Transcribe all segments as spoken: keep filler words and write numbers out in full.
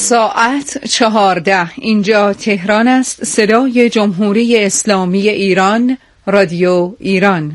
ساعت چهارده، اینجا تهران است. صدای جمهوری اسلامی ایران، رادیو ایران.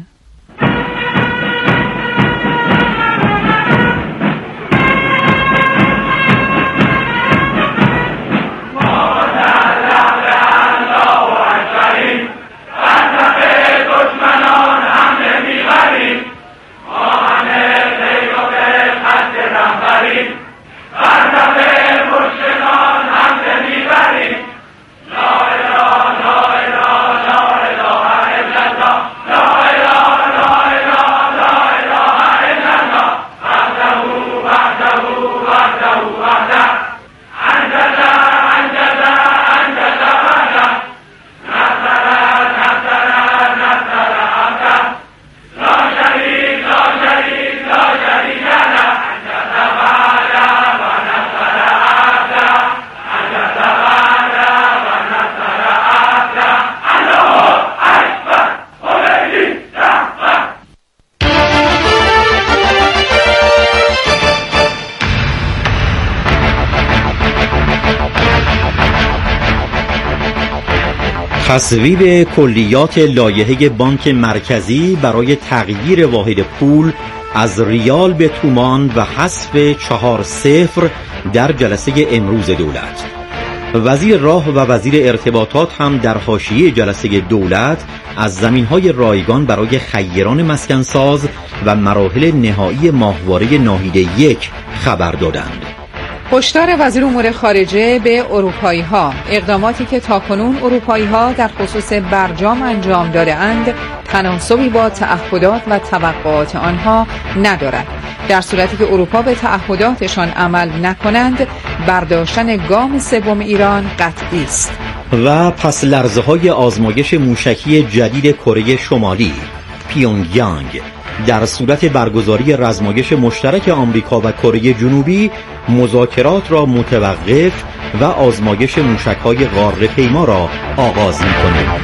تصویب کلیات لایحه بانک مرکزی برای تغییر واحد پول از ریال به تومان و حذف چهار صفر در جلسه امروز دولت. وزیر راه و وزیر ارتباطات هم در حاشیه جلسه دولت از زمین‌های رایگان برای خیران مسکنساز و مراحل نهایی ماهواره ناحیه یک خبر دادند. هشدار وزیر امور خارجه به اروپایی‌ها: اقداماتی که تاکنون اروپایی‌ها در خصوص برجام انجام داده‌اند تناسبی با تعهدات و توقعات آنها ندارد. در صورتی که اروپا به تعهداتشان عمل نکنند، برداشتن گام سوم ایران قطعی است. و پس لرزه‌های آزمایش موشکی جدید کره شمالی، پیونگیانگ، در صورت برگزاری رزمایش مشترک آمریکا و کره جنوبی مذاکرات را متوقف و آزمایش موشک‌های غاره پیما را آغاز می‌کند.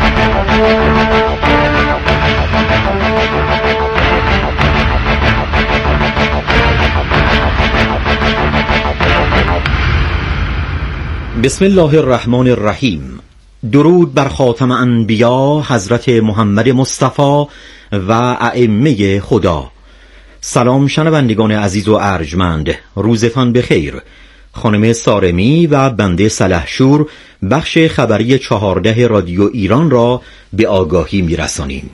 بسم الله الرحمن الرحیم. درود بر خاتم انبیا حضرت محمد مصطفی و ائمه خدا. سلام شنوندگان عزیز و ارجمند، روزتان بخیر. خانم سارمی و بنده سلحشور بخش خبری چهارده رادیو ایران را به آگاهی می‌رسانیم.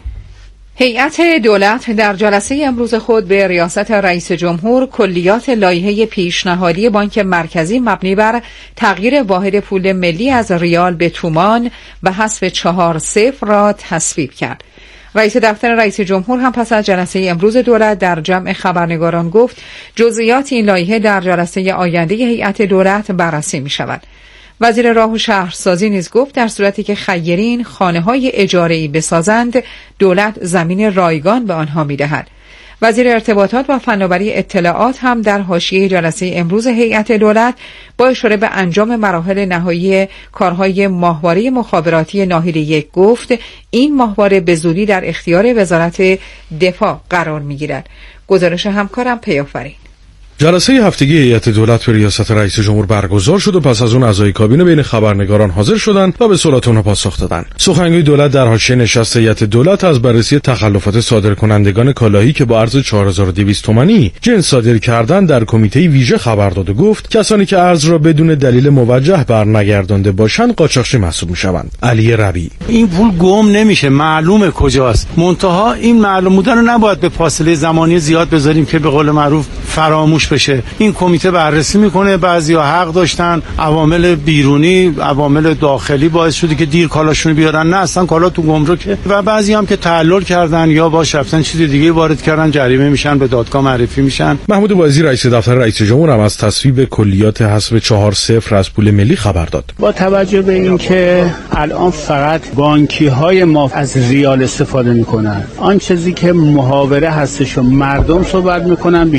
هیئت دولت در جلسه امروز خود به ریاست رئیس جمهور کلیات لایحه پیشنهادی بانک مرکزی مبنی بر تغییر واحد پول ملی از ریال به تومان و حذف چهار صفر را تصویب کرد. رئیس دفتر رئیس جمهور هم پس از جلسه امروز دولت در جمع خبرنگاران گفت جزئیات این لایحه در جلسه آینده هیئت دولت بررسی می شود. وزیر راه و شهرسازی نیز گفت در صورتی که خیرین خانه‌های اجاره‌ای بسازند، دولت زمین رایگان به آنها می‌دهد. وزیر ارتباطات و فناوری اطلاعات هم در حاشیه جلسه امروز هیئت دولت با اشاره به انجام مراحل نهایی کارهای ماهواره مخابراتی ناحیه یک گفت این ماهواره به زودی در اختیار وزارت دفاع قرار می‌گیرد. گزارش همکارم پیافرین. جلسه هفتگی هیئت دولت به ریاست رئیس جمهور برگزار شد و پس از اون اعضای کابینه بین خبرنگاران حاضر شدند و به سوالات اونها پاسخ دادند. سخنگوی دولت در حاشیه نشست هیئت دولت از بررسی تخلفات صادرکنندگان کالاهایی که با ارز چهار هزار و دویست تومانی جنس صادر کردند در کمیته ویژه خبر داد و گفت کسانی که ارز را بدون دلیل موجه برنگردانده باشند قاچاقچی محسوب میشوند. علی ربی: این پول گم نمیشه، معلومه کجاست. منتها این معلوم بودن رو نباید به فاصله زمانی زیاد بذاریم که به قول معروف فراموش بشه. این کمیته بررسی میکنه، بعضیا حق داشتن، عوامل بیرونی، عوامل داخلی باعث شده که دیر کالاشون بیارن، نه اصلا کالا تو گمرکه، و بعضی هم که تعلل کردن یا باش رفتن چیز دیگه وارد کردن جریمه میشن، به دادگاه معرفی میشن. محمود وزیر رئیس دفتر رئیس جمهور هم از تصویب کلیات حذف چهار صفر از پول ملی خبر داد. با توجه به اینکه الان فقط بانکی های ما از ریال استفاده میکنن، آن چیزی که محاوره هستش و مردم صحبت میکنن بیشتر راجع به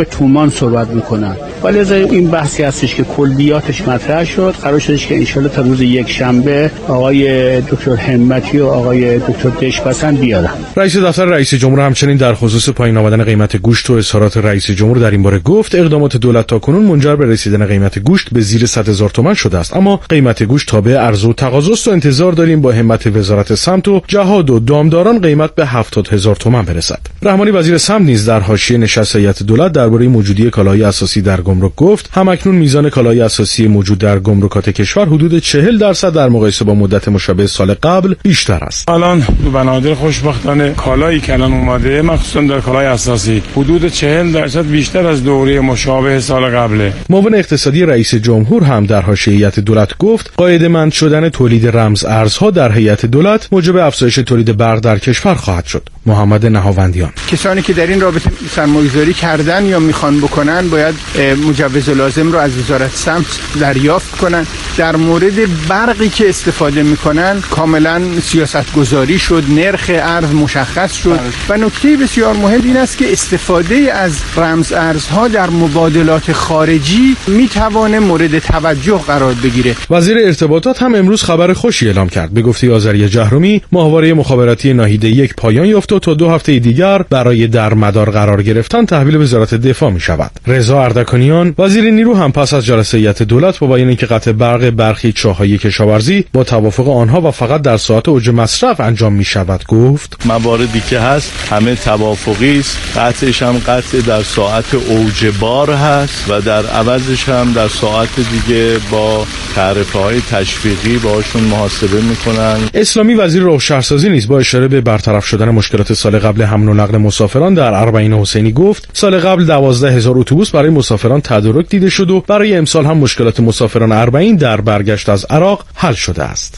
به تومان صحبت میکنن. ولی از این بحثی هستش که کلیاتش مطرح شد. قرار شدش که انشالله تا روز یک شنبه آقای دکتر همتی و آقای دکتر دشپسند بیارن. رئیس دفتر رئیس جمهور همچنین در خصوص پایین آمدن قیمت گوشت و اظهارات رئیس جمهور در این باره گفت اقدامات دولت تاکنون منجر به رسیدن قیمت گوشت به زیر صد هزار تومان شده است، اما قیمت گوشت تابع عرضه و تقاضا است و انتظار داریم با همت وزارت سمت و جهاد و دامداران قیمت به هفتاد هزار تومان برسد. رحمانی وزیر سمت نیز در حاشیه نشست هیئت دولت درباره موجودی کالاهای اساسی در گمرک گفت همکنون میزان کالاهای اساسی موجود در گمرکات کشور حدود چهل درصد در مقایسه با مدت مشابه سال قبل بیشتر است. الان به بنادر خوشبختانه کالایی که الان اومده مخصوصا در کالای اساسی حدود چهل درصد بیشتر از دوره مشابه سال قبله. معاون اقتصادی رئیس جمهور هم در حاشیه هیئت دولت گفت قاعده‌مند شدن تولید رمز ارزها در هیئت دولت موجب افزایش تولید برق در کشور خواهد شد. محمد نهاوندیان: کسانی که در این رابطه سرمایه‌گذاری کردن یا میخوان بکنن باید مجوز لازم رو از وزارت سمت دریافت کنن. در مورد برقی که استفاده میکنن کاملا سیاست گذاری شد، نرخ ارز مشخص شد و نکته بسیار مهم این است که استفاده از رمز ارزها در مبادلات خارجی میتوانه مورد توجه قرار بگیره. وزیر ارتباطات هم امروز خبر خوشی اعلام کرد. به گفته آذری جهرومی ماهواره مخابراتی ناحیه یک پایان یافت و تا دو هفته دیگر برای در مدار قرار گرفتن تحویل وزارت دفاع می شود. رضا اردکانیان وزیر نیرو هم پس از جلسه هیئت دولت با بیان اینکه قطع برق برخی چاه‌های کشاورزی با توافق آنها و فقط در ساعات اوج مصرف انجام می شود گفت مواردی که هست همه توافقی است، قطعش هم قطع در ساعت اوج بار هست و در عوضش هم در ساعت دیگه با تعرفه‌های تشویقی باشون محاسبه میکنن. اسلامی وزیر راه شهرسازی نیز با اشاره به برطرف شدن مشکلات سال قبل حمل و نقل مسافران در اربعین حسینی گفت سال قبل دوازده هزار اتوبوس برای مسافران تدارک دیده شد و برای امسال هم مشکلات مسافران اربعین در برگشت از عراق حل شده است.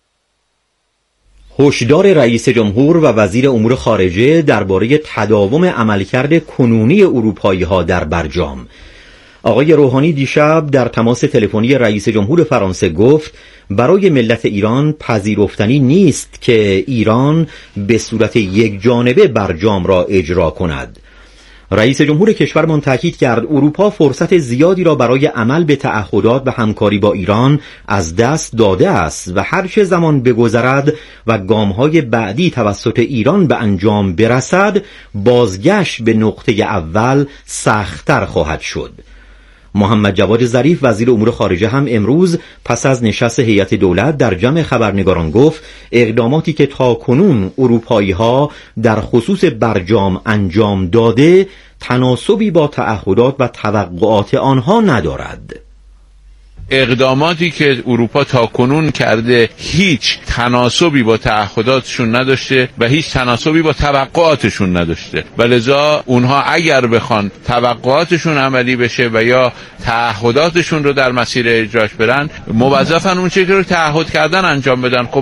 هشدار رئیس جمهور و وزیر امور خارجه درباره تداوم عملکرد کنونی اروپایی‌ها در برجام. آقای روحانی دیشب در تماس تلفنی رئیس جمهور فرانسه گفت برای ملت ایران پذیرفتنی نیست که ایران به صورت یک جانبه برجام را اجرا کند. رئیس جمهور کشورمان تاکید کرد اروپا فرصت زیادی را برای عمل به تعهدات و همکاری با ایران از دست داده است و هر چه زمان بگذرد و گام‌های بعدی توسط ایران به انجام برسد بازگشت به نقطه اول سخت‌تر خواهد شد. محمد جواد ظریف وزیر امور خارجه هم امروز پس از نشست هیئت دولت در جمع خبرنگاران گفت اقداماتی که تاکنون اروپایی‌ها در خصوص برجام انجام داده تناسبی با تعهدات و توقعات آنها ندارد. اقداماتی که اروپا تاکنون کرده هیچ تناسبی با تعهداتشون نداشته و هیچ تناسبی با توقعاتشون نداشته و لذا اونها اگر بخوان توقعاتشون عملی بشه و یا تعهداتشون رو در مسیر اجراش برن موظفن اون چیزی رو تعهد کردن انجام بدن. خب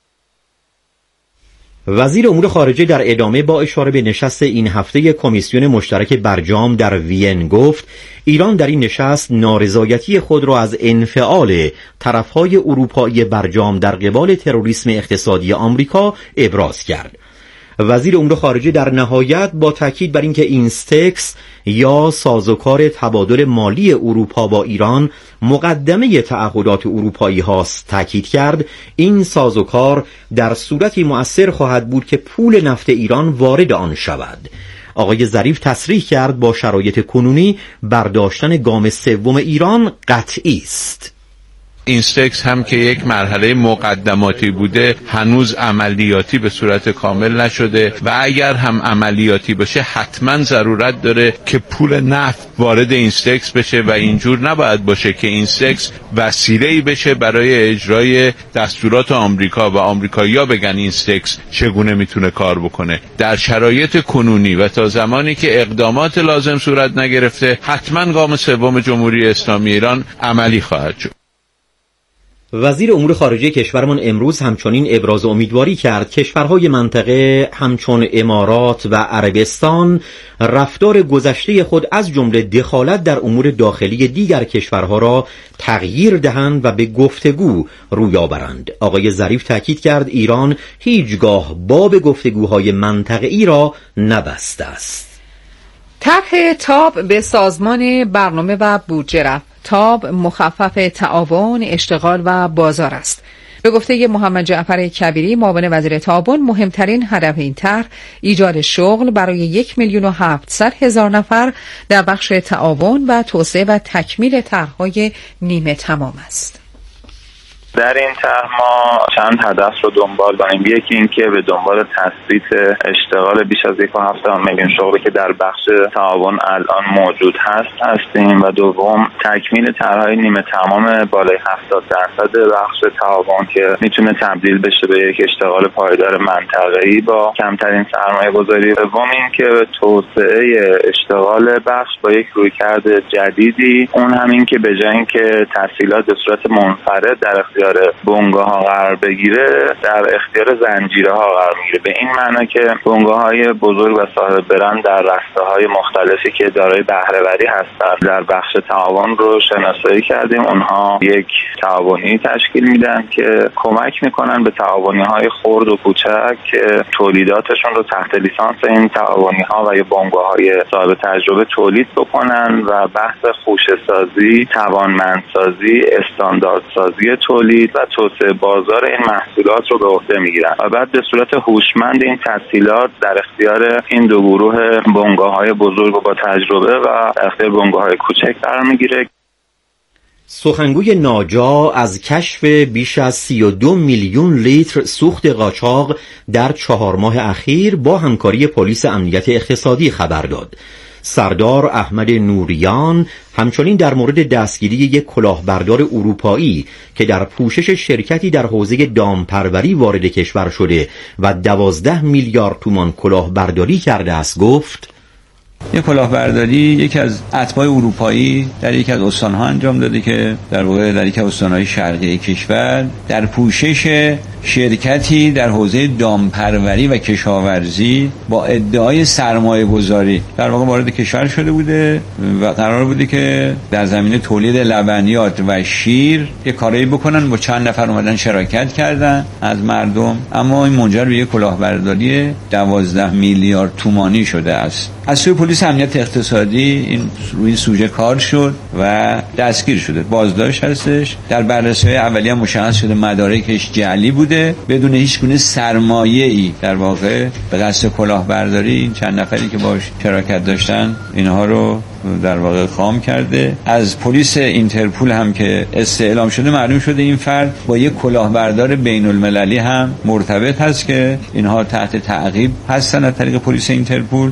وزیر امور خارجه در ادامه با اشاره به نشست این هفته کمیسیون مشترک برجام در وین گفت ایران در این نشست نارضایتی خود را از انفعال طرفهای اروپایی برجام در قبال تروریسم اقتصادی آمریکا ابراز کرد. وزیر امور خارجه در نهایت با تاکید بر اینکه اینستکس یا سازوکار تبادل مالی اروپا با ایران مقدمه تعهدات اروپایی هاست تاکید کرد این سازوکار در صورتی مؤثر خواهد بود که پول نفت ایران وارد آن شود. آقای ظریف تصریح کرد با شرایط کنونی برداشتن گام سوم ایران قطعی است. اینستکس هم که یک مرحله مقدماتی بوده هنوز عملیاتی به صورت کامل نشده و اگر هم عملیاتی بشه حتما ضرورت داره که پول نفت وارد اینستکس بشه و اینجور نباید باشه که اینستکس وسیله‌ای بشه برای اجرای دستورات آمریکا و آمریکایی‌ها بگن اینستکس چگونه میتونه کار بکنه. در شرایط کنونی و تا زمانی که اقدامات لازم صورت نگرفته حتما گام سوم جمهوری اسلامی ایران عملی خواهد شد. وزیر امور خارجه کشورمان امروز همچنین ابراز امیدواری کرد کشورهای منطقه همچون امارات و عربستان رفتار گذشته خود از جمله دخالت در امور داخلی دیگر کشورها را تغییر دهند و به گفتگو روی آورند. آقای ظریف تاکید کرد ایران هیچگاه باب گفتگوهای منطقه‌ای را نبسته است. طرح تاب به سازمان برنامه و بودجه رفت. تاب مخفف تعاون، اشتغال و بازار است. به گفته محمد جعفر کبیری معاون وزیر تعاون، مهمترین هدف این طرح ایجاد شغل برای یک میلیون و هفتصد هزار نفر در بخش تعاون و توسعه و تکمیل طرح‌های نیمه تمام است. در این طرح ما چند هدف رو دنبال داریم. یکی این که به دنبال تثبیت اشتغال بیش از یک و هفتاد میلیون شغلی که در بخش تعاون الان موجود هست هستیم و دوم تکمیل طرح‌های نیمه تمام بالای هفتاد درصد بخش تعاون که میتونه تبدیل بشه به یک اشتغال پایدار منطقه‌ای با کمترین سرمایه‌گذاری. دوم این که توسعه اشتغال بخش با یک رویکرد جدیدی، اون همین که به جای اینکه تسهیلات به صورت منفرد در اختیار بنگاه ها قرار بگیره، در اختیار زنجیره ها قرار میگیره. به این معنی که بنگاه های بزرگ و صاحب برند در رسته های مختلفی که دارای بهره وری هستند در بخش تعاون رو شناسایی کردیم. اونها یک تعاونی تشکیل میدن که کمک میکنن به تعاونی های خرد و کوچک که تولیداتشون رو تحت لیسانس این تعاونی ها و یا بنگاه های صاحب تجربه تولید بکنن و بحث خوشه سازی، توانمندسازی، استاندارد سازی تولید و توسعه بازار این محصولات رو به عهده میگیرن و بعد به صورت هوشمند این تسهیلات در اختیار این دو گروه بنگاه‌های بزرگ و با تجربه و در اختیار بنگاه‌های کوچک قرار میگیره. سخنگوی ناجا از کشف بیش از سی و دو میلیون لیتر سوخت قاچاق در چهار ماه اخیر با همکاری پلیس امنیت اقتصادی خبر داد. سردار احمد نوریان همچنین در مورد دستگیری یک کلاهبردار اروپایی که در پوشش شرکتی در حوزه دامپروری وارد کشور شده و دوازده میلیارد تومان کلاهبرداری کرده است گفت: یک کلاهبرداری یکی از اتباع اروپایی در یکی از استان‌ها انجام داده که در واقع در یکی از استان‌های شرقی کشور در پوشش شرکتی در حوزه دامپروری و کشاورزی با ادعای سرمایه گذاری در واقع وارد کشور شده بوده و قرار بوده که در زمینه تولید لبنیات و شیر یک کاری بکنن. با چند نفر اومدن شراکت کردن از مردم، اما این منجر به یک کلاهبرداری دوازده میلیارد تومانی شده است. از سوی پلیس امنیت اقتصادی این روی این سوژه کار شد و دستگیر شده، بازداشت هستش. در بررسی اولیه مشخص شده مدارکش جعلی بوده بدون هیچ گونه سرمایه‌ای در واقع به قصد کلاهبرداری این چند نفری که باش شراکت داشتن اینها رو در واقع خام کرده. از پلیس اینترپول هم که استعلام شده معلوم شده این فرد با یک کلاهبردار بین المللی هم مرتبط هست که اینها تحت تعقیب هستن از طریق پلیس اینترپول.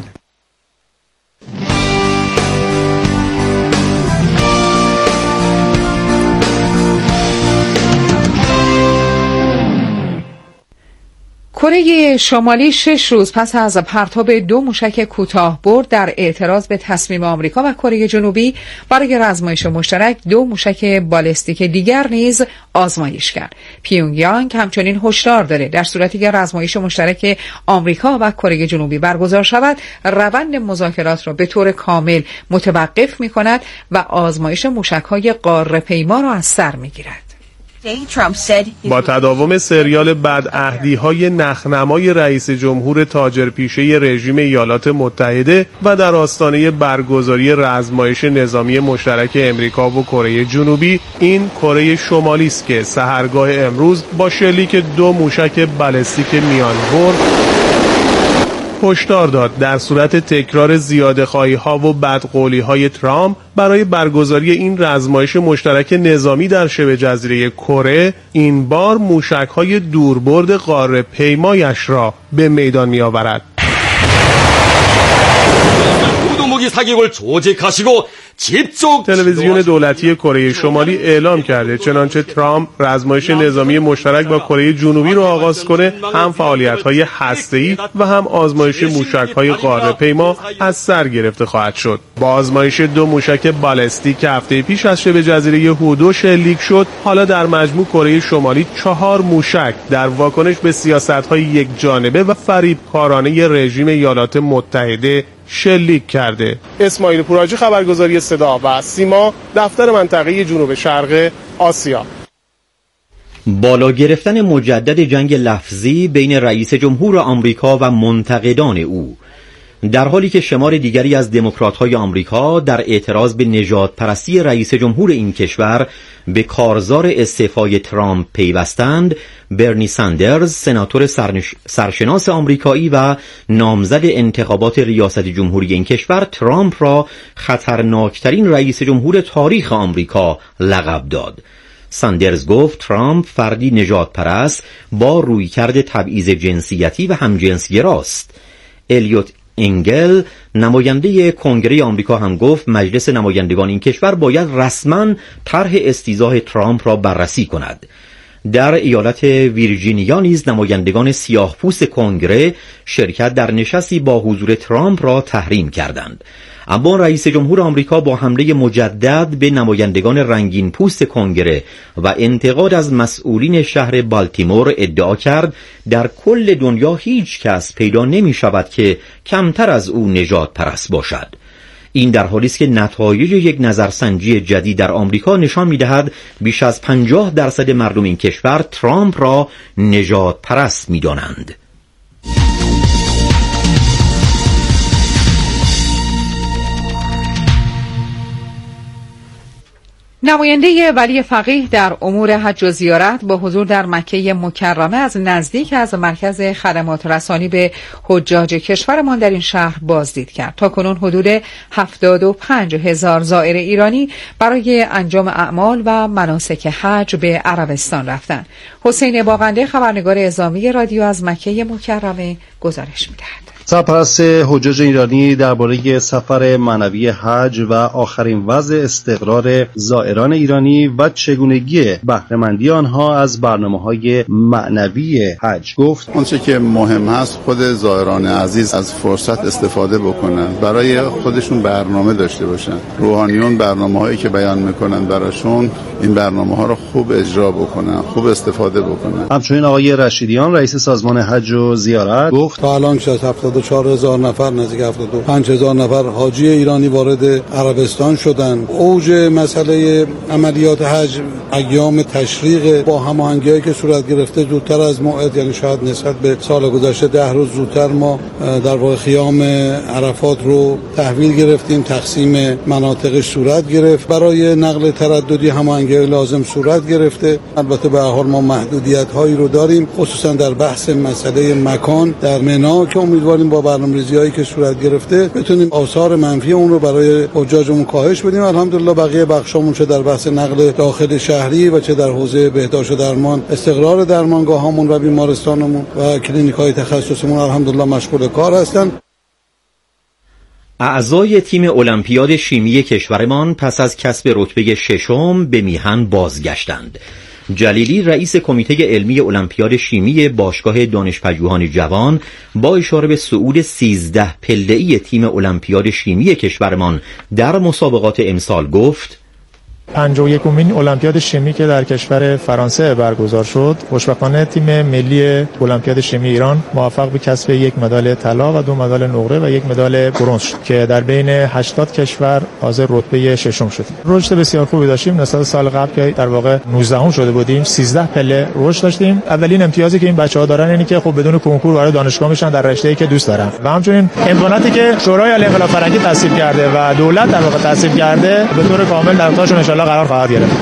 کره شمالی شش روز پس از پرتاب دو موشک کوتاه‌برد در اعتراض به تصمیم آمریکا و کره جنوبی برای آزمایش مشترک دو موشک بالستیک دیگر نیز آزمایش کرد. پیونگیانگ همچنین هشدار داده در صورتی که آزمایش مشترک آمریکا و کره جنوبی برگزار شود، روند مذاکرات را به طور کامل متوقف می‌کند و آزمایش موشک‌های قاره‌پیما را از سر می‌گیرد. با تداوم سریال بدعهدی‌های نخنمای رئیس جمهور تاجرپیشه رژیم ایالات متحده و در آستانه برگزاری آزمایش نظامی مشترک امریکا و کره جنوبی، این کره شمالی است که سحرگاه امروز با شلیک دو موشک بالستیک میان برد هشدار داد در صورت تکرار زیاده‌خواهی‌ها و بدقولی‌های ترامپ برای برگزاری این آزمایش مشترک نظامی در شبه جزیره کره، این بار موشک‌های دوربرد قاره‌پیمایش را به میدان می‌آورد. تلویزیون دولتی کره شمالی اعلام کرده چنانچه ترامپ آزمایش نظامی مشترک با کره جنوبی را آغاز کنه، هم فعالیت‌های هسته‌ای و هم آزمایش موشک‌های قاره‌پیما از سر گرفته خواهد شد. با آزمایش دو موشک بالستیک که هفته پیش از شبه جزیره هودو شلیک شد، حالا در مجموع کره شمالی چهار موشک در واکنش به سیاست‌های یک جانبه و فریبکارانه رژیم ایالات متحده شلیک کرده. اسماعیل پوراجی، خبرگزاری صدا و سیما، دفتر منطقه جنوب شرق آسیا. بالا گرفتن مجدد جنگ لفظی بین رئیس جمهور آمریکا و منتقدان او. در حالی که شمار دیگری از دموکرات‌های آمریکا در اعتراض به نژادپرستی رئیس جمهور این کشور به کارزار استعفای ترامپ پیوستند، برنی ساندرز، سناتور سرنش... سرشناس آمریکایی و نامزد انتخابات ریاست جمهوری این کشور، ترامپ را خطرناکترین رئیس جمهور تاریخ آمریکا لقب داد. ساندرز گفت ترامپ فردی نژادپرست با رویکرد تبعیض جنسیتی و همجنسگراست. الیوت انگل، نماینده کنگره آمریکا، هم گفت مجلس نمایندگان این کشور باید رسما طرح استیضاح ترامپ را بررسی کند. در ایالت ویرجینیا نیز نمایندگان سیاه‌پوست کنگره شرکت در نشستی با حضور ترامپ را تحریم کردند. اما رئیس جمهور آمریکا با حمله مجدد به نمایندگان رنگین پوست کنگره و انتقاد از مسئولین شهر بالتیمور ادعا کرد در کل دنیا هیچ کس پیدا نمی شود که کمتر از او نژادپرست باشد. این در حالی است که نتایج یک نظرسنجی جدید در آمریکا نشان می‌دهد بیش از پنجاه درصد مردم این کشور ترامپ را نژادپرست می‌دانند. نماینده ولی فقیه در امور حج و زیارت با حضور در مکه مکرمه از نزدیک از مرکز خدمات رسانی به حجاج کشورمان در این شهر بازدید کرد. تاکنون حدود هفتاد و پنج هزار زائر ایرانی برای انجام اعمال و مناسک حج به عربستان رفتند. حسین باغنده، خبرنگار اعزامی رادیو از مکه مکرمه، گزارش می‌دهد. سرپرست حجاج ایرانی درباره سفر معنوی حج و آخرین وضع استقرار زائران ایرانی و چگونگی بهره‌مندی آنها از برنامه‌های معنوی حج گفت: اونچه که مهم هست خود زائران عزیز از فرصت استفاده بکنن، برای خودشون برنامه داشته باشن. روحانیون برنامه‌هایی که بیان میکنن براشون این برنامه‌ها رو خوب اجرا بکنن، خوب استفاده بکنن. همچنین آقای رشیدیان، رئیس سازمان حج و زیارت، گفت تا الان هفتاد و چهار هزار نفر، نزدیک هفتاد و پنج هزار نفر حاجی ایرانی وارد عربستان شدند. اوج مسئله عملیات حج ایام تشریق با هماهنگی‌هایی که صورت گرفته زودتر از موعد، یعنی شاید نسبت به سال گذشته ده روز زودتر ما در واقع خیام عرفات رو تحویل گرفتیم، تقسیم مناطقش صورت گرفت، برای نقل ترددی هماهنگی لازم صورت گرفته. البته به هر حال ما محدودیت‌هایی رو داریم، خصوصا در بحث مسئله مکان در منا که امیدواریم با برنامه‌ریزی‌هایی که صورت گرفته بتونیم آثار منفی اون رو برای حجاجمون کاهش بدیم. الحمدلله بقیه بخشامون چه در بحث نقل داخل شهری و چه در حوزه بهداشت و درمان، استقرار درمانگاهامون و بیمارستانمون و کلینیک‌های تخصصیمون الحمدلله مشغول کار هستن. اعضای تیم المپیاد شیمی کشورمان پس از کسب رتبه ششم به میهن بازگشتند. جلیلی، رئیس کمیته علمی المپیاد شیمی باشگاه دانشپژوهان جوان، با اشاره به صعود سیزده پله‌ای تیم المپیاد شیمی کشورمان در مسابقات امسال گفت: پنجاه و یکمین المپیاد شیمی که در کشور فرانسه برگزار شد، خوشبختانه تیم ملی المپیاد شیمی ایران موفق به کسب یک مدال طلا و دو مدال نقره و یک مدال برنز شد که در بین هشتاد کشور حاضر رتبه ششم شد. رشد بسیار خوبی داشتیم نسبت سال قبل که در واقع نوزدهم شده بودیم، سیزده پله رشد داشتیم. اولین امتیازی که این بچه‌ها دارن اینه که خب بدون کنکور وارد دانشگاه میشن در رشته‌ای که دوست دارن و همچنین امکاناتی که شورای عالی انقلاب فرهنگی تصویب کرده و دولت در واقع تصویب کرده به طور کامل در اختیارشون ان شاءالله قرار خواهد گرفت.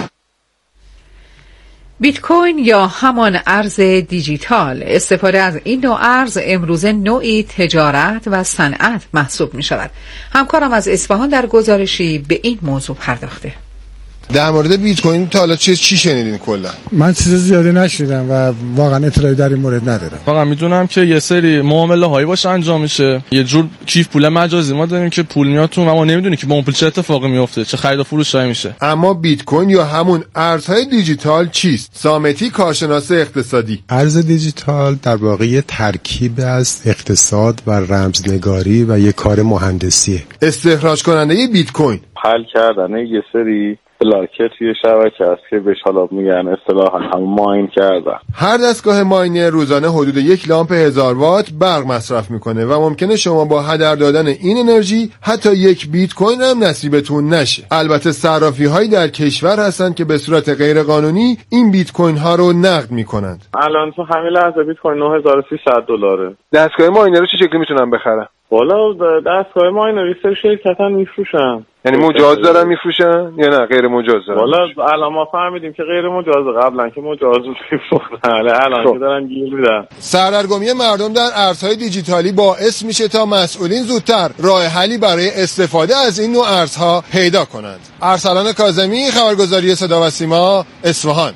بیت کوین یا همان ارز دیجیتال، استفاده از این نوع ارز امروزه نوعی تجارت و صنعت محسوب می شود. همکارم از اصفهان در گزارشی به این موضوع پرداخته. در مورد بیت کوین تا حالا چی چی شنیدین کلا؟ من چیز زیادی نشیدم و واقعا اطلاعی در این مورد ندارم. واقعا میدونم که یه سری معامله هایی باشه انجام میشه، یه جور کیف پول مجازی ما داریم که پول میاد تو، اما نمیدونی که با اون پول چه اتفاقی میفته، چه خرید و فروش هایی میشه. اما بیت کوین یا همون ارزهای دیجیتال چیست؟ سامتی، کارشناس اقتصادی: ارز دیجیتال در واقع ترکیب از اقتصاد و رمزنگاری و یک کار مهندسیه. استخراج کننده بیت کوین حل کردن یه سری بلاکت توی شبکه است که بهش حالا میگن اصطلاحاً هم ماین کردن. هر دستگاه ماینر روزانه حدود یک لامپ هزار وات برق مصرف میکنه و ممکنه شما با هدر دادن این انرژی حتی یک بیت کوین هم نصیبتون نشه. البته صرافی هایی در کشور هستن که به صورت غیر قانونی این بیت کوین ها رو نقد میکنند. الان تو همین لحظه بیت کوین نه هزار و سیصد دلاره. دستگاه ماینر رو چه شکلی میتونم بخرم؟ والا دستگاه ما اینا ریسر شرکتن میفروشن. یعنی مجاز دارن میفروشن یا نه غیر مجاز دارن؟ والا الان ما فهمیدیم که غیر مجاز، قبلا که مجاز بود میفروختن، الان که دارن گیر میدن. سردرگمی مردم در ارزهای دیجیتالی باعث میشه تا مسئولین زودتر راه حلی برای استفاده از این نوع ارزها پیدا کنند. ارسلان کاظمی، خبرگزاری صدا و سیما، اصفهان.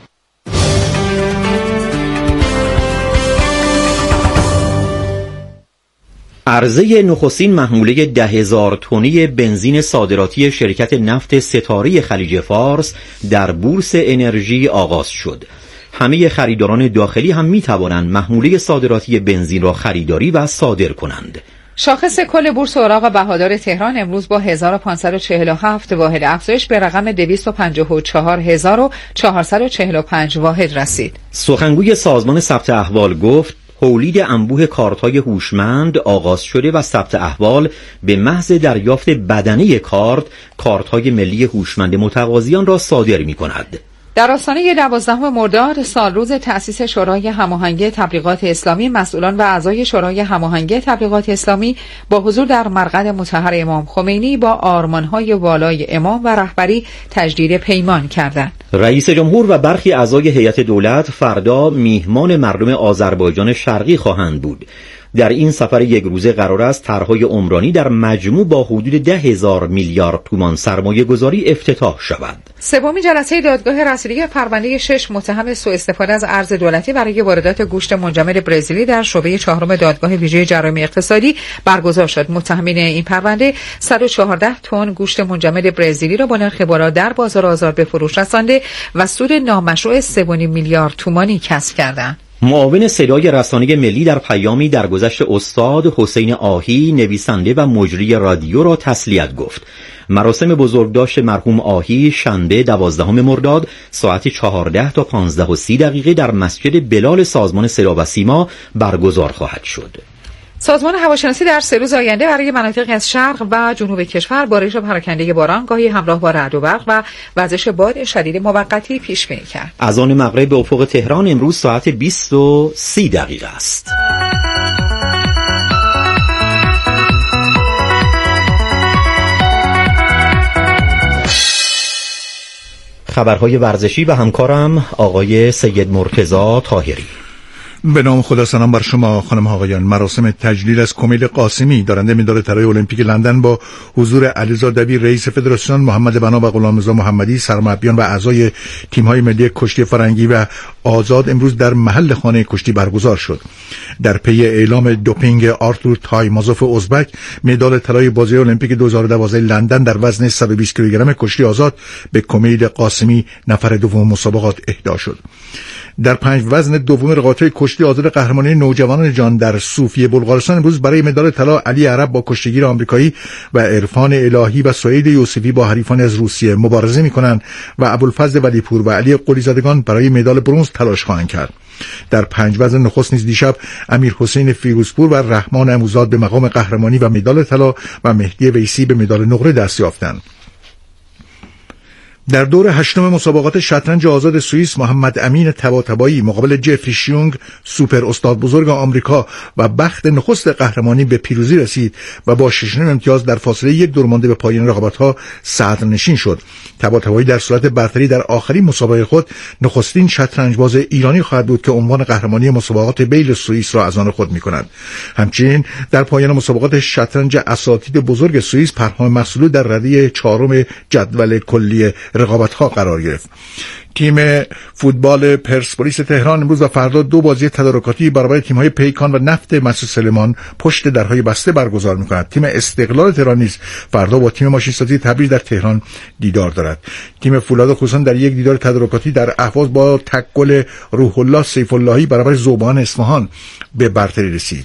عرضه نخستین محموله ده هزار تنی بنزین صادراتی شرکت نفت ستاره خلیج فارس در بورس انرژی آغاز شد. همه خریداران داخلی هم می توانند محموله صادراتی بنزین را خریداری و صادر کنند. شاخص کل بورس اوراق بهادار تهران امروز با هزار و پانصد و چهل و هفت واحد افزایش به رقم دویست و پنجاه و چهار هزار و چهارصد و چهل و پنج واحد رسید. سخنگوی سازمان ثبت احوال گفت تولید انبوه کارت‌های هوشمند آغاز شده و ثبت احوال به محض دریافت بدنه کارت، کارت‌های ملی هوشمند متقاضیان را صادر می‌کند. در آستانه دوازدهم مرداد سالروز تأسیس شورای هماهنگی تبلیغات اسلامی، مسئولان و اعضای شورای هماهنگی تبلیغات اسلامی با حضور در مرقد مطهر امام خمینی با آرمان‌های والای امام و رهبری تجدید پیمان کردند. رئیس جمهور و برخی اعضای هیئت دولت فردا میهمان مردم آذربایجان شرقی خواهند بود. در این سفر یک روزه قرار است طرح‌های عمرانی در مجموع با حدود ده هزار میلیارد تومان سرمایه گذاری افتتاح شود. سومین جلسه دادگاه رسیدگی پرونده شش متهم سوء استفاده از ارز دولتی برای واردات گوشت منجمد برزیلی در شعبه چهارم دادگاه ویژه جرایم اقتصادی برگزار شد. متهمین این پرونده صد و چهارده تن گوشت منجمد برزیلی را با نرخ بالا در بازار آزاد به فروش رسانده و سود نامشروع سه و نیم میلیارد تومانی کسب کردند. معاون صدای رسانه ملی در پیامی درگذشت استاد حسین آهی نویسنده و مجری رادیو را تسلیت گفت. مراسم بزرگداشت مرحوم آهی شنبه دوازدهم مرداد ساعت چهارده تا پانزده و سی دقیقه در مسجد بلال سازمان صدا و سیما برگزار خواهد شد. سازمان هواشناسی در سه روز آینده برای مناطقی از شرق و جنوب کشور بارش پراکنده باران گاهی همراه با رعد و برق و وزش باد شدید موقتی پیش بینی کرد. از آن مغرب به افق تهران امروز ساعت بیست و سی دقیقه است. خبرهای ورزشی و همکارم آقای سید مرتضی طاهری. به نام خدا، سلام بر شما خانم آقایان. مراسم تجلیل از کمیل قاسمی دارنده مدال طلای المپیک لندن با حضور علیرضا دبیر رئیس فدراسیون، محمد بنا و غلامرضا محمدی سرمربیان و اعضای تیم‌های ملی کشتی فرنگی و آزاد امروز در محل خانه کشتی برگزار شد. در پی اعلام دوپینگ آرتور تایمازوف ازبک مدال طلای بازی المپیک دو هزار و دوازده لندن در وزن صد و بیست کیلوگرم کشتی آزاد به کمیل قاسمی نفر دوم مسابقات اهدا شد. در پنج وزن دوم رقابت‌های کشتی آزاد قهرمانی نوجوانان جان در صوفی بلغارستان امروز برای مدال طلا علی عرب با کشتیگیر آمریکایی و عرفان الهی و سعید یوسفی با حریفان از روسیه مبارزه می‌کنند و ابوالفضل ولیپور و علی قلیزادگان برای مدال برنز تلاش خواهند کرد. در پنج وزن نخست نیز دیشب امیر حسین فیروزپور و رحمان اموزاد به مقام قهرمانی و مدال طلا و مهدی ویسی به مدال نقره دست یافتند. در دور هشتم مسابقات شطرنج آزاد سوئیس محمد امین طباطبایی مقابل جفری شیونگ سوپر استاد بزرگ آمریکا و بخت نخست قهرمانی به پیروزی رسید و با شش امتیاز در فاصله یک دور مانده به پایان رقابت‌ها صدرنشین شد. طباطبایی در صورت برتری در آخرین مسابقه خود نخستین شطرنجباز ایرانی خواهد بود که عنوان قهرمانی مسابقات بیل سوئیس را از آن خود می‌کند. همچنین در پایان مسابقات شطرنج اساتید بزرگ سوئیس پرهام مسئولو در رده چهارم جدول کلی رقابت‌ها قرار گرفت. تیم فوتبال پرسپولیس تهران امروز و فردا دو بازی تدارکاتی برابر تیم‌های پیکان و نفت مسعود سلیمان پشت درهای بسته برگزار می‌کند. تیم استقلال تهران نیز فردا با تیم ماشین‌سازی تبریز در تهران دیدار دارد. تیم فولاد خوزستان در یک دیدار تدارکاتی در اهواز با تکل روح الله سیف اللهی برابر ذوبان اصفهان به برتری رسید.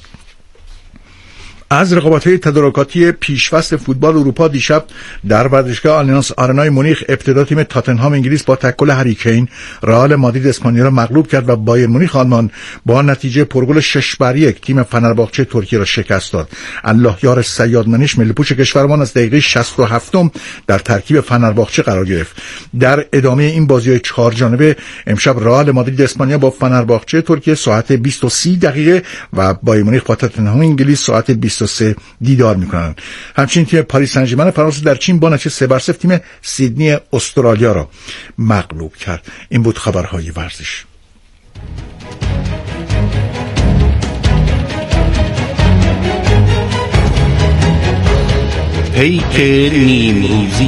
از رقابت‌های تدارکاتی پیشفصل فوتبال اروپا دیشب در ورزشگاه آلیانس آرنای مونیخ ابتدا تیم تاتنهام انگلیس با تکل هری کین رئال مادرید اسپانیا را مغلوب کرد و بایر مونیخ آلمان با نتیجه پرگل شش بر یک تیم فنرباغچه ترکیه را شکست داد. الله یار صیادمنش ملی‌پوش کشورمان از دقیقه شصت و هفت در ترکیب فنرباغچه قرار گرفت. در ادامه این بازی‌های چهار جانبه امشب رئال مادرید اسپانیا با فنرباغچه ترکیه ساعت بیست و سی دقیقه و بایر مونیخ با تاتنهام انگلیس ساعت بیست بیست و سه دیدار میکنن. همچنین تیم پاریس سن ژرمن فرانسه در چین با نتیجه سه بر صفر تیم سیدنی استرالیا را مغلوب کرد. این بود خبرهای ورزش. پیک نیمروزی.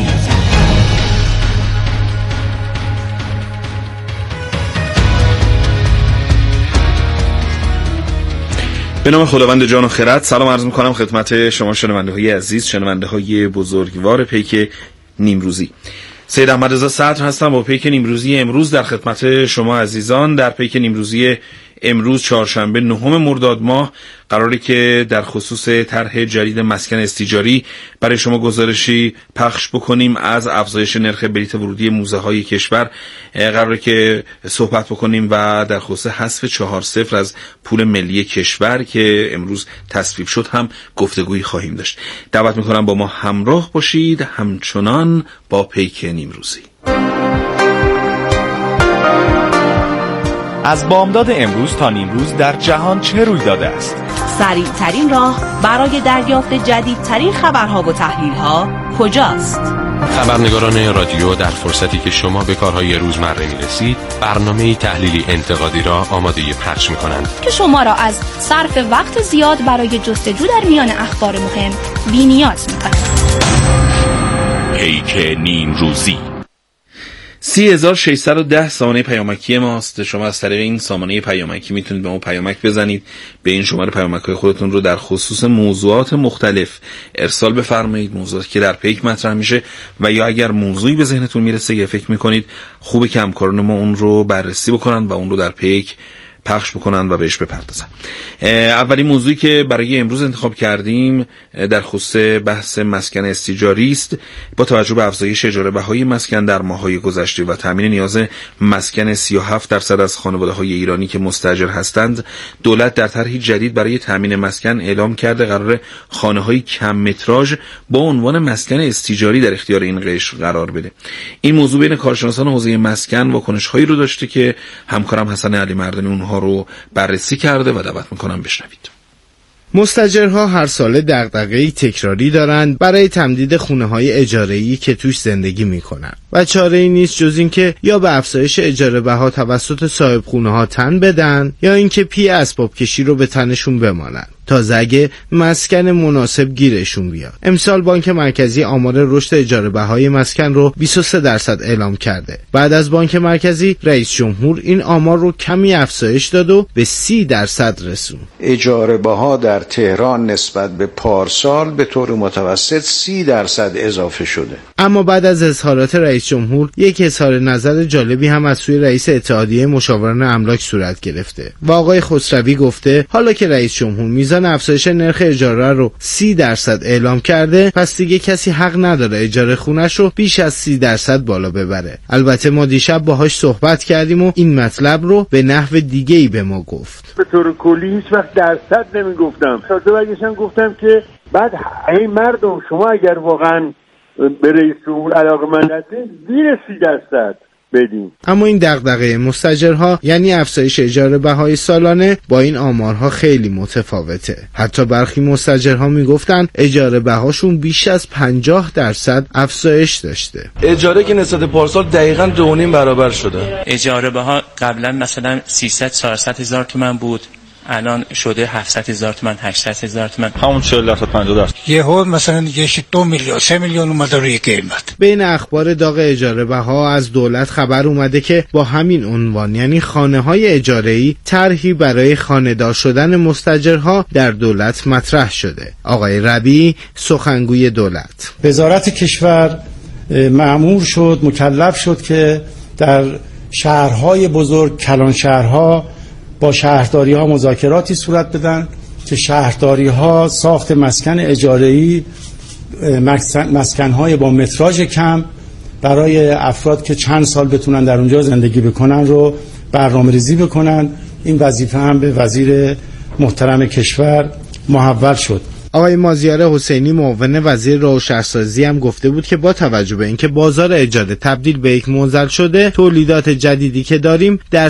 به نام خداوند جان و خرد سلام عرض می‌کنم خدمت شما شنونده های عزیز، شنونده های بزرگوار پیک نیمروزی. سید احمد رضا صدر هستم با پیک نیمروزی امروز در خدمت شما عزیزان. در پیک نیمروزی امروز چهارشنبه نهم مرداد ماه قراره که در خصوص طرح جدید مسکن استیجاری برای شما گزارشی پخش بکنیم از افزایش نرخ بلیط ورودی موزه های کشور. قراره که صحبت بکنیم و در خصوص حذف چهار صفر از پول ملی کشور که امروز تصویب شد هم گفتگویی خواهیم داشت. دعوت میکنم با ما همراه باشید همچنان با پیک نیمروزی. از بامداد امروز تا نیمروز در جهان چه روی داده است؟ سریع ترین راه برای دریافت جدیدترین خبرها و تحلیل‌ها کجاست؟ خبرنگاران رادیو در فرصتی که شما به کارهای روزمره می‌رسید، برنامه‌ای تحلیلی انتقادی را آماده پخش می‌کنند که شما را از صرف وقت زیاد برای جستجو در میان اخبار مهم بی‌نیاز می‌کند. پیک نیمروزی. سی هزار و ششصد و ده سامانه پیامکی ماست. شما از طریق این سامانه پیامکی میتونید به ما پیامک بزنید. به این شماره پیامک‌های خودتون رو در خصوص موضوعات مختلف ارسال بفرمایید، موضوعاتی که در پیک مطرح میشه و یا اگر موضوعی به ذهنتون میرسه یا فکر میکنید خوبه که همکاران ما اون رو بررسی بکنن و اون رو در پیک پخش بکنن و بهش بپردازن. اولین موضوعی که برای امروز انتخاب کردیم در خصوص بحث مسکن استیجاری است. با توجه به افزایش اجاره بهای مسکن در ماه‌های گذشته و تامین نیاز مسکن سی و هفت درصد از خانواده‌های ایرانی که مستاجر هستند، دولت در طرحی جدید برای تامین مسکن اعلام کرده قرار خانه‌های کم متراژ با عنوان مسکن استیجاری در اختیار این قشر قرار بده. این موضوع بین کارشناسان حوزه مسکن واکنش‌هایی رو داشته که همکارم حسن علی مردانی اونها رو بررسی کرده و دعوت میکنم بشنوید. مستاجرها هر ساله دغدغه‌ای تکراری دارند برای تمدید خونه‌های اجاره‌ای که توش زندگی می‌کنند و چاره‌ای نیست جز اینکه یا به افزایش اجاره بها توسط صاحب خونه‌ها تن بدن یا اینکه پی اسباب کشی رو به تنشون بمانند تا اگه مسکن مناسب گیرشون بیاد. امسال بانک مرکزی آمار رشد اجاره بهای مسکن رو بیست و سه درصد اعلام کرده. بعد از بانک مرکزی رئیس جمهور این آمار رو کمی افزایش داد و به سی درصد رسوند. اجاره بها در تهران نسبت به پارسال به طور متوسط سی درصد اضافه شده. اما بعد از اظهارات رئیس جمهور یک اظهار نظر جالبی هم از سوی رئیس اتحادیه مشاوران املاک صورت گرفته و آقای خسروی گفته حالا که رئیس جمهور میزان افزایش نرخ اجاره رو سی درصد اعلام کرده، پس دیگه کسی حق نداره اجاره خونش رو بیش از سی درصد بالا ببره. البته ما دیشب باهاش صحبت کردیم و این مطلب رو به نحو دیگه‌ای به ما گفت. به طور کلی هیچ وقت درصد نمیگفتم. تازه برگشتم گفتم که بعد ای مردم شما اگر واقعا به رئیس جمهور علاقه‌مند هستید زیر سی درصد بدیم. اما این دغدغه مستاجرها یعنی افزایش اجاره بهای سالانه با این آمارها خیلی متفاوته. حتی برخی مستاجرها میگفتن اجاره بهاشون بیش از پنجاه درصد افزایش داشته. اجاره که نسبت پارسال دقیقاً دو و نیم برابر شده. اجاره بها قبلا مثلا سیصد چهارصد هزار تومان بود، الان شده هفتصد هزار تومان، هشتصد هزار تومان، همون چهل درصد پنجاه درصد. یهو مثلا دیگه دو میلیون سه میلیون اومده روی قیمت. بین اخبار داغ اجاره بها از دولت خبر اومده که با همین عنوان یعنی خانه‌های اجاره‌ای طرحی برای خانه‌دار شدن مستاجرها در دولت مطرح شده. آقای ربیعی سخنگوی دولت وزارت کشور مأمور شد، مکلف شد که در شهرهای بزرگ، کلان شهرها با شهرداری ها مذاکراتی صورت بدن که شهرداری ها ساخت مسکن اجاره‌ای، مسکن های با متراژ کم برای افراد که چند سال بتونن در اونجا زندگی بکنن رو برنامه ریزی بکنن. این وظیفه هم به وزیر محترم کشور محول شد. آقای مازیار حسینی معاون وزیر راه و شهرسازی هم گفته بود که با توجه به اینکه بازار اجاره تبدیل به یک منزل شده، تولیدات جدیدی که داریم در